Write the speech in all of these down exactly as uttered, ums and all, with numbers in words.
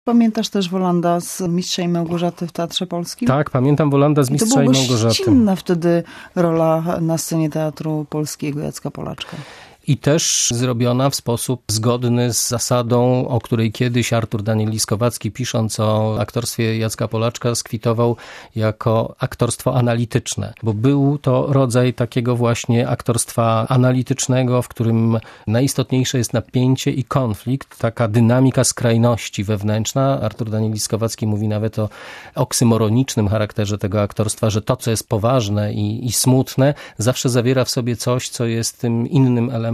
Pamiętasz też Wolanda z Mistrza i Małgorzaty w Teatrze Polskim? Tak, pamiętam Wolanda z Mistrza i Małgorzaty. To była gościnna wtedy rola na scenie Teatru Polskiego Jacka Polaczka. I też zrobiona w sposób zgodny z zasadą, o której kiedyś Artur Daniel-Liskowacki, pisząc o aktorstwie Jacka Polaczka, skwitował jako aktorstwo analityczne. Bo był to rodzaj takiego właśnie aktorstwa analitycznego, w którym najistotniejsze jest napięcie i konflikt, taka dynamika skrajności wewnętrzna. Artur Daniel-Liskowacki mówi nawet o oksymoronicznym charakterze tego aktorstwa, że to, co jest poważne i, i smutne, zawsze zawiera w sobie coś, co jest tym innym elementem.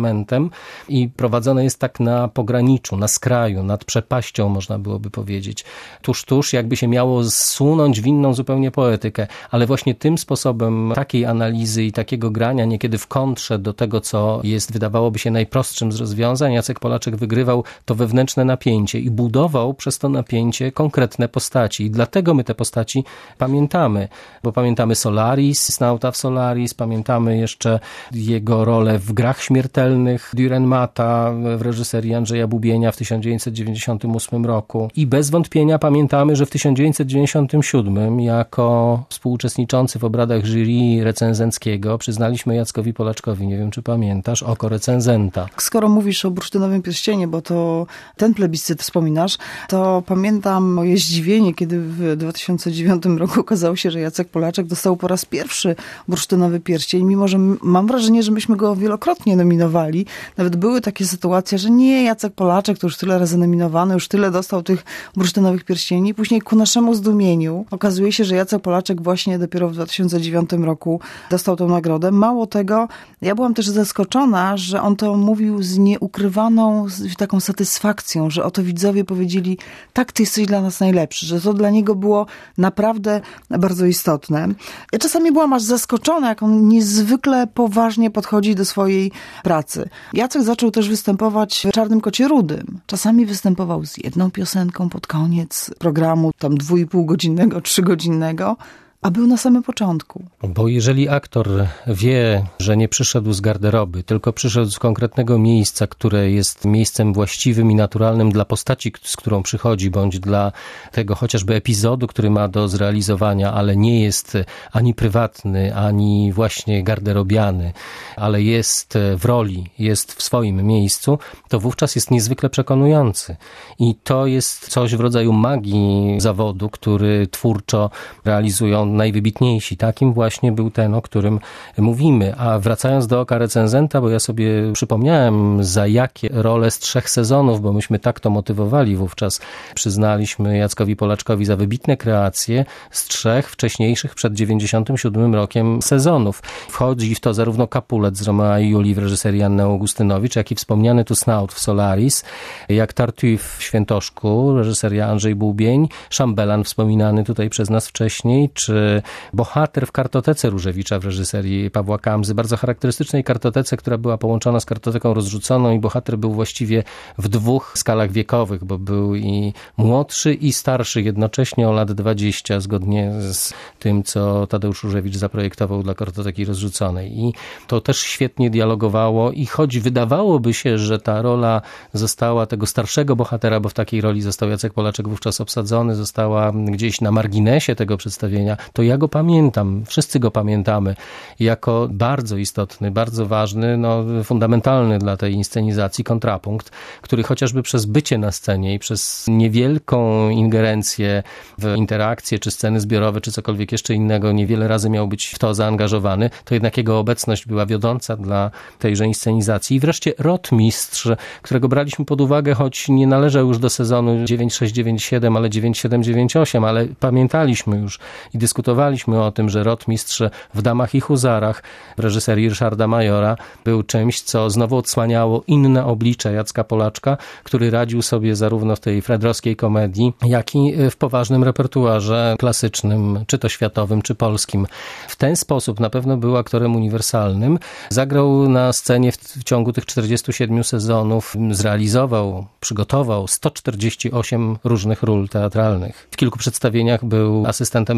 I prowadzone jest tak na pograniczu, na skraju, nad przepaścią, można byłoby powiedzieć. Tuż, tuż, jakby się miało zsunąć w inną zupełnie poetykę, ale właśnie tym sposobem takiej analizy i takiego grania, niekiedy w kontrze do tego, co jest, wydawałoby się, najprostszym z rozwiązań, Jacek Polaczek wygrywał to wewnętrzne napięcie i budował przez to napięcie konkretne postaci. I dlatego my te postaci pamiętamy, bo pamiętamy Solaris, Snauta w Solaris, pamiętamy jeszcze jego rolę w Grach Śmiertelnych, Dürrenmatta w reżyserii Andrzeja Bubienia w tysiąc dziewięćset dziewięćdziesiątym ósmym roku. I bez wątpienia pamiętamy, że w tysiąc dziewięćset dziewięćdziesiątym siódmym jako współuczestniczący w obradach jury recenzenckiego przyznaliśmy Jackowi Polaczkowi, nie wiem czy pamiętasz, oko recenzenta. Skoro mówisz o Bursztynowym Pierścieniu, bo to ten plebiscyt wspominasz, to pamiętam moje zdziwienie, kiedy w dwa tysiące dziewiątym roku okazało się, że Jacek Polaczek dostał po raz pierwszy Bursztynowy Pierścień, mimo że mam wrażenie, że myśmy go wielokrotnie nominowali. Nawet były takie sytuacje, że nie, Jacek Polaczek to już tyle razy nominowany, już tyle dostał tych bursztynowych pierścieni. Później ku naszemu zdumieniu okazuje się, że Jacek Polaczek właśnie dopiero w dwa tysiące dziewiątym roku dostał tę nagrodę. Mało tego, ja byłam też zaskoczona, że on to mówił z nieukrywaną z taką satysfakcją, że oto widzowie powiedzieli, tak, ty jesteś dla nas najlepszy, że to dla niego było naprawdę bardzo istotne. Ja czasami byłam aż zaskoczona, jak on niezwykle poważnie podchodzi do swojej pracy. Jacek zaczął też występować w Czarnym Kocie Rudym. Czasami występował z jedną piosenką pod koniec programu, tam dwu i pół godzinnego, trzygodzinnego, a był na samym początku. Bo jeżeli aktor wie, że nie przyszedł z garderoby, tylko przyszedł z konkretnego miejsca, które jest miejscem właściwym i naturalnym dla postaci, z którą przychodzi, bądź dla tego chociażby epizodu, który ma do zrealizowania, ale nie jest ani prywatny, ani właśnie garderobiany, ale jest w roli, jest w swoim miejscu, to wówczas jest niezwykle przekonujący. I to jest coś w rodzaju magii zawodu, który twórczo realizują najwybitniejsi. Takim właśnie był ten, o którym mówimy. A wracając do oka recenzenta, bo ja sobie przypomniałem, za jakie role z trzech sezonów, bo myśmy tak to motywowali wówczas, przyznaliśmy Jackowi Polaczkowi za wybitne kreacje z trzech wcześniejszych przed dziewięćdziesiątym siódmym rokiem sezonów. Wchodzi w to zarówno Capulet z Romea i Julii w reżyserii Anny Augustynowicz, jak i wspomniany tu Snaut w Solaris, jak Tartuffe w Świętoszku, reżyseria Andrzej Bubień, Szambelan wspominany tutaj przez nas wcześniej, czy Bohater w Kartotece Różewicza w reżyserii Pawła Kamzy, bardzo charakterystycznej kartotece, która była połączona z kartoteką rozrzuconą i bohater był właściwie w dwóch skalach wiekowych, bo był i młodszy i starszy jednocześnie o lat dwadzieścia, zgodnie z tym, co Tadeusz Różewicz zaprojektował dla kartoteki rozrzuconej. I to też świetnie dialogowało i choć wydawałoby się, że ta rola została tego starszego bohatera, bo w takiej roli został Jacek Polaczek wówczas obsadzony, została gdzieś na marginesie tego przedstawienia, to ja go pamiętam, wszyscy go pamiętamy jako bardzo istotny, bardzo ważny, no, fundamentalny dla tej inscenizacji kontrapunkt, który chociażby przez bycie na scenie i przez niewielką ingerencję w interakcje, czy sceny zbiorowe, czy cokolwiek jeszcze innego, niewiele razy miał być w to zaangażowany, to jednak jego obecność była wiodąca dla tejże inscenizacji. I wreszcie Rotmistrz, którego braliśmy pod uwagę, choć nie należał już do sezonu dziewięć sześć dziewięć siedem, ale dziewięć siedem dziewięć osiem, ale pamiętaliśmy już i dyskutowaliśmy o tym, że Rotmistrz w Damach i Huzarach w reżyserii Ryszarda Majora był czymś, co znowu odsłaniało inne oblicze Jacka Polaczka, który radził sobie zarówno w tej fredrowskiej komedii, jak i w poważnym repertuarze klasycznym, czy to światowym, czy polskim. W ten sposób na pewno był aktorem uniwersalnym. Zagrał na scenie w, w ciągu tych czterdziestu siedmiu sezonów, zrealizował, przygotował sto czterdzieści osiem różnych ról teatralnych. W kilku przedstawieniach był asystentem reżysera.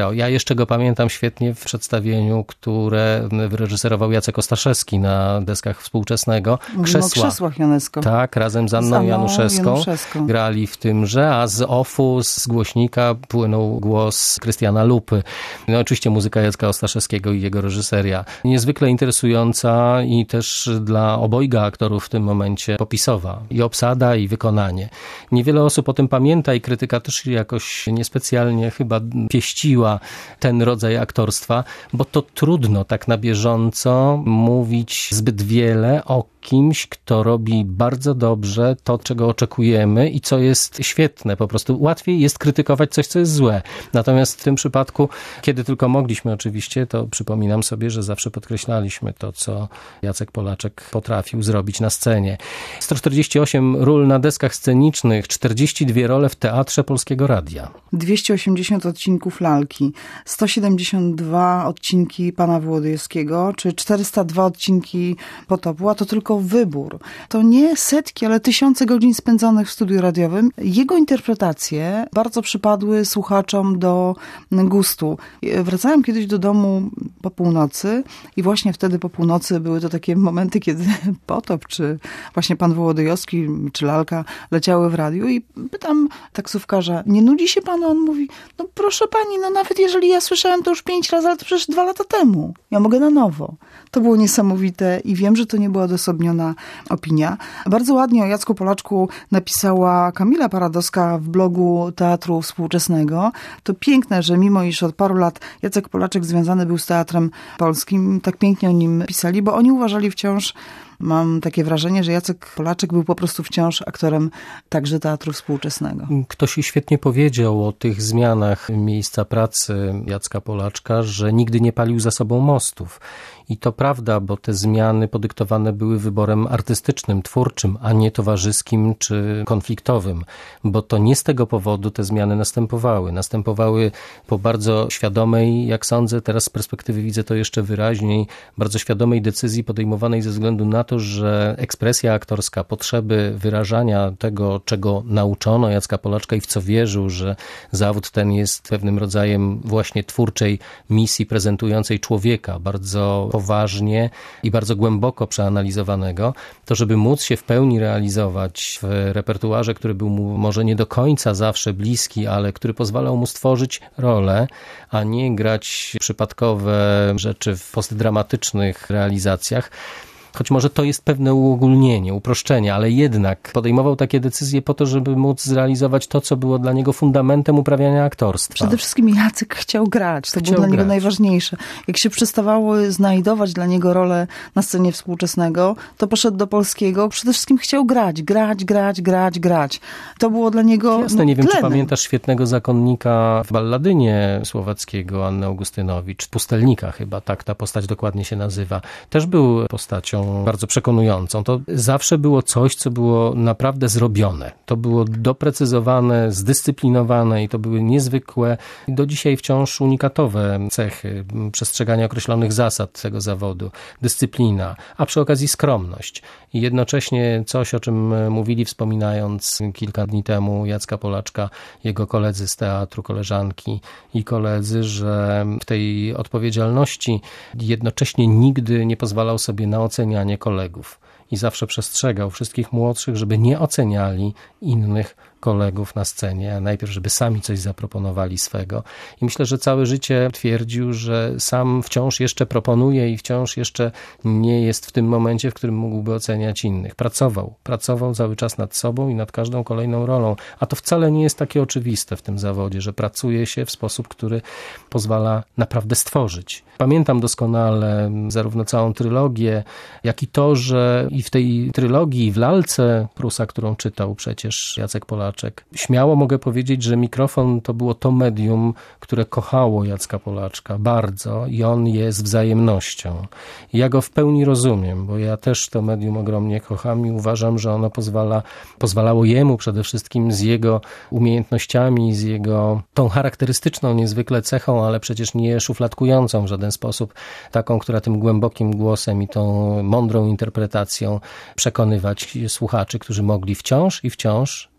grał. Ja jeszcze go pamiętam świetnie w przedstawieniu, które wyreżyserował Jacek Ostaszewski na deskach Współczesnego. Krzesła. O krzesłach Janesko. Tak, razem z Anną, z Anną Januszewską, Januszewską grali w tymże, a z offu, z głośnika płynął głos Krystiana Lupy. No oczywiście muzyka Jacka Ostaszewskiego i jego reżyseria. Niezwykle interesująca i też dla obojga aktorów w tym momencie popisowa. I obsada, i wykonanie. Niewiele osób o tym pamięta i krytyka też jakoś niespecjalnie chyba pieściła ten rodzaj aktorstwa, bo to trudno tak na bieżąco mówić zbyt wiele o kimś, kto robi bardzo dobrze to, czego oczekujemy i co jest świetne. Po prostu łatwiej jest krytykować coś, co jest złe. Natomiast w tym przypadku, kiedy tylko mogliśmy oczywiście, to przypominam sobie, że zawsze podkreślaliśmy to, co Jacek Polaczek potrafił zrobić na scenie. sto czterdzieści osiem ról na deskach scenicznych, czterdzieści dwie role w Teatrze Polskiego Radia. dwieście osiemdziesiąt odcinków Lalki, sto siedemdziesiąt dwa odcinki Pana Wołodyjowskiego, czy czterysta dwa odcinki Potopu, a to tylko wybór. To nie setki, ale tysiące godzin spędzonych w studiu radiowym. Jego interpretacje bardzo przypadły słuchaczom do gustu. Wracałem kiedyś do domu po północy i właśnie wtedy po północy były to takie momenty, kiedy Potop, czy właśnie Pan Wołodyjowski, czy Lalka leciały w radiu i pytam taksówkarza, nie nudzi się panu? On mówi, no proszę pani, no nawet jeżeli ja słyszałem to już pięć razy, ale to przecież dwa lata temu. Ja mogę na nowo. To było niesamowite i wiem, że to nie była odosobniona opinia. Bardzo ładnie o Jacku Polaczku napisała Kamila Paradowska w blogu Teatru Współczesnego. To piękne, że mimo iż od paru lat Jacek Polaczek związany był z Teatrem Polskim, tak pięknie o nim pisali, bo oni uważali wciąż, mam takie wrażenie, że Jacek Polaczek był po prostu wciąż aktorem także Teatru Współczesnego. Ktoś świetnie powiedział o tych zmianach miejsca pracy Jacka Polaczka, że nigdy nie palił za sobą mostów. I to prawda, bo te zmiany podyktowane były wyborem artystycznym, twórczym, a nie towarzyskim czy konfliktowym. Bo to nie z tego powodu te zmiany następowały. Następowały po bardzo świadomej, jak sądzę, teraz z perspektywy widzę to jeszcze wyraźniej, bardzo świadomej decyzji podejmowanej ze względu na to, że ekspresja aktorska, potrzeby wyrażania tego, czego nauczono Jacka Polaczka i w co wierzył, że zawód ten jest pewnym rodzajem właśnie twórczej misji prezentującej człowieka, bardzo poważnie i bardzo głęboko przeanalizowanego, to żeby móc się w pełni realizować w repertuarze, który był mu może nie do końca zawsze bliski, ale który pozwalał mu stworzyć rolę, a nie grać przypadkowe rzeczy w postdramatycznych realizacjach. Choć może to jest pewne uogólnienie, uproszczenie, ale jednak podejmował takie decyzje po to, żeby móc zrealizować to, co było dla niego fundamentem uprawiania aktorstwa. Przede wszystkim Jacek chciał grać. To chciał było dla grać. niego najważniejsze. Jak się przestawało znajdować dla niego rolę na scenie Współczesnego, to poszedł do Polskiego. Przede wszystkim chciał grać, grać, grać, grać, grać. To było dla niego Jasne, nie wiem, tlenem. czy pamiętasz świetnego zakonnika w Balladynie Słowackiego, Anny Augustynowicz, Pustelnika chyba, tak ta postać dokładnie się nazywa. Też był postacią bardzo przekonującą. To zawsze było coś, co było naprawdę zrobione. To było doprecyzowane, zdyscyplinowane i to były niezwykłe, do dzisiaj wciąż unikatowe cechy przestrzegania określonych zasad tego zawodu. Dyscyplina, a przy okazji skromność. I jednocześnie coś, o czym mówili, wspominając kilka dni temu Jacka Polaczka, jego koledzy z teatru, koleżanki i koledzy, że w tej odpowiedzialności jednocześnie nigdy nie pozwalał sobie na ocenianie kolegów i zawsze przestrzegał wszystkich młodszych, żeby nie oceniali innych kolegów na scenie, a najpierw, żeby sami coś zaproponowali swego. I myślę, że całe życie twierdził, że sam wciąż jeszcze proponuje i wciąż jeszcze nie jest w tym momencie, w którym mógłby oceniać innych. Pracował. Pracował cały czas nad sobą i nad każdą kolejną rolą. A to wcale nie jest takie oczywiste w tym zawodzie, że pracuje się w sposób, który pozwala naprawdę stworzyć. Pamiętam doskonale zarówno całą trylogię, jak i to, że i w tej trylogii, i w Lalce Prusa, którą czytał przecież Jacek Polaczek, śmiało mogę powiedzieć, że mikrofon to było to medium, które kochało Jacka Polaczka bardzo i on jest wzajemnością. I ja go w pełni rozumiem, bo ja też to medium ogromnie kocham i uważam, że ono pozwala, pozwalało jemu przede wszystkim z jego umiejętnościami, z jego tą charakterystyczną niezwykle cechą, ale przecież nie szufladkującą w żaden sposób, taką, która tym głębokim głosem i tą mądrą interpretacją przekonywać słuchaczy, którzy mogli wciąż i wciąż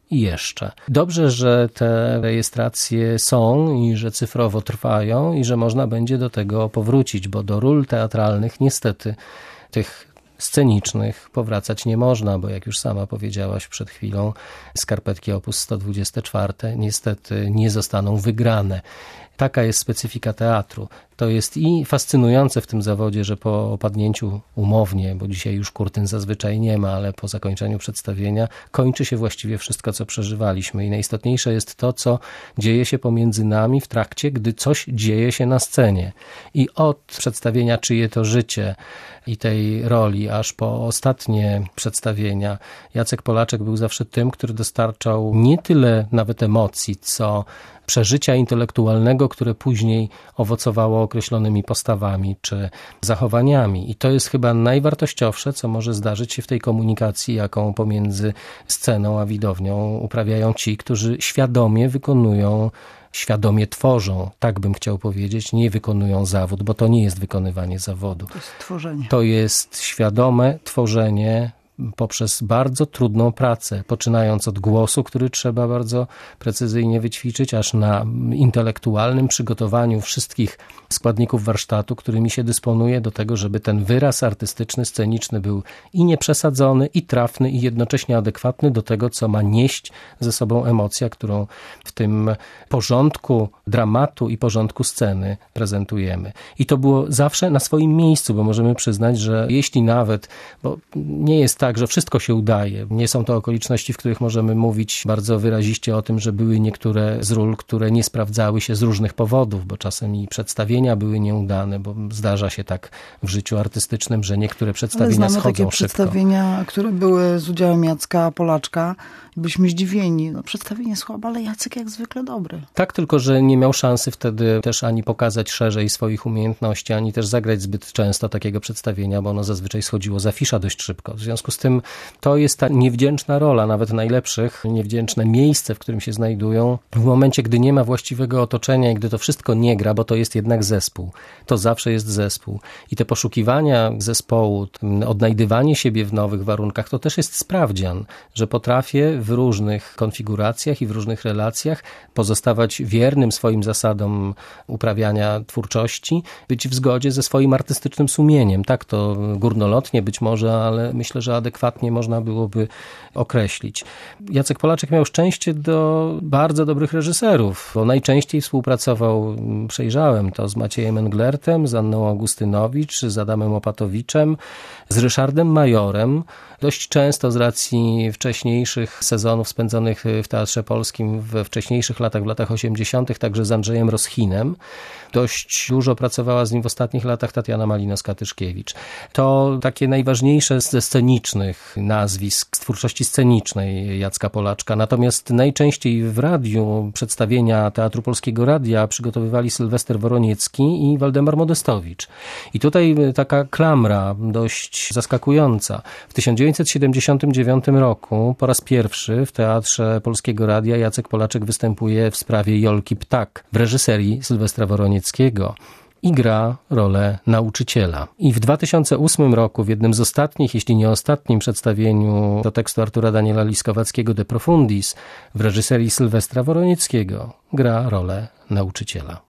i jeszcze. Dobrze, że te rejestracje są i że cyfrowo trwają i że można będzie do tego powrócić, bo do ról teatralnych niestety tych scenicznych powracać nie można, bo jak już sama powiedziałaś przed chwilą, skarpetki opus sto dwadzieścia cztery niestety nie zostaną wygrane. Taka jest specyfika teatru. To jest i fascynujące w tym zawodzie, że po opadnięciu umownie, bo dzisiaj już kurtyn zazwyczaj nie ma, ale po zakończeniu przedstawienia kończy się właściwie wszystko, co przeżywaliśmy. I najistotniejsze jest to, co dzieje się pomiędzy nami w trakcie, gdy coś dzieje się na scenie. I od przedstawienia Czyje to życie i tej roli, aż po ostatnie przedstawienia, Jacek Polaczek był zawsze tym, który dostarczał nie tyle nawet emocji, co przeżycia intelektualnego, które później owocowało określonymi postawami czy zachowaniami. I to jest chyba najwartościowsze, co może zdarzyć się w tej komunikacji, jaką pomiędzy sceną a widownią uprawiają ci, którzy świadomie wykonują, świadomie tworzą, tak bym chciał powiedzieć, nie wykonują zawód, bo to nie jest wykonywanie zawodu. To jest tworzenie. To jest świadome tworzenie poprzez bardzo trudną pracę, poczynając od głosu, który trzeba bardzo precyzyjnie wyćwiczyć, aż na intelektualnym przygotowaniu wszystkich składników warsztatu, którymi się dysponuje do tego, żeby ten wyraz artystyczny, sceniczny był i nieprzesadzony, i trafny, i jednocześnie adekwatny do tego, co ma nieść ze sobą emocja, którą w tym porządku dramatu i porządku sceny prezentujemy. I to było zawsze na swoim miejscu, bo możemy przyznać, że jeśli nawet, bo nie jest tak, że wszystko się udaje. Nie są to okoliczności, w których możemy mówić bardzo wyraziście o tym, że były niektóre z ról, które nie sprawdzały się z różnych powodów, bo czasem i przedstawienia były nieudane, bo zdarza się tak w życiu artystycznym, że niektóre przedstawienia Ale znamy schodzą takie szybko. przedstawienia, które były z udziałem Jacka Polaczka. Byliśmy zdziwieni. No, przedstawienie słabe, ale Jacek jak zwykle dobry. Tak, tylko że nie miał szansy wtedy też ani pokazać szerzej swoich umiejętności, ani też zagrać zbyt często takiego przedstawienia, bo ono zazwyczaj schodziło z afisza dość szybko. W związku z tym to jest ta niewdzięczna rola, nawet najlepszych, niewdzięczne miejsce, w którym się znajdują. W momencie, gdy nie ma właściwego otoczenia i gdy to wszystko nie gra, bo to jest jednak zespół. To zawsze jest zespół. I te poszukiwania zespołu, odnajdywanie siebie w nowych warunkach, to też jest sprawdzian, że potrafię w różnych konfiguracjach i w różnych relacjach pozostawać wiernym swoim zasadom uprawiania twórczości, być w zgodzie ze swoim artystycznym sumieniem. Tak to górnolotnie być może, ale myślę, że adekwatnie można byłoby określić. Jacek Polaczek miał szczęście do bardzo dobrych reżyserów, bo najczęściej współpracował, przejrzałem to, z Maciejem Englertem, z Anną Augustynowicz, z Adamem Opatowiczem, z Ryszardem Majorem. Dość często z racji wcześniejszych sezonów spędzonych w Teatrze Polskim we wcześniejszych latach, w latach osiemdziesiątych, także z Andrzejem Roschinem. Dość dużo pracowała z nim w ostatnich latach Tatiana Malinowska-Tyszkiewicz. To takie najważniejsze ze scenicznych nazwisk, z twórczości scenicznej Jacka Polaczka. Natomiast najczęściej w radiu przedstawienia Teatru Polskiego Radia przygotowywali Sylwester Woroniecki i Waldemar Modestowicz. I tutaj taka klamra dość zaskakująca. W tysiąc dziewięćset siedemdziesiątym dziewiątym roku po raz pierwszy w Teatrze Polskiego Radia Jacek Polaczek występuje w sprawie Jolki Ptak w reżyserii Sylwestra Woronieckiego i gra rolę nauczyciela. I w dwa tysiące ósmym roku w jednym z ostatnich, jeśli nie ostatnim przedstawieniu do tekstu Artura Daniela Liskowackiego De Profundis w reżyserii Sylwestra Woronieckiego gra rolę nauczyciela.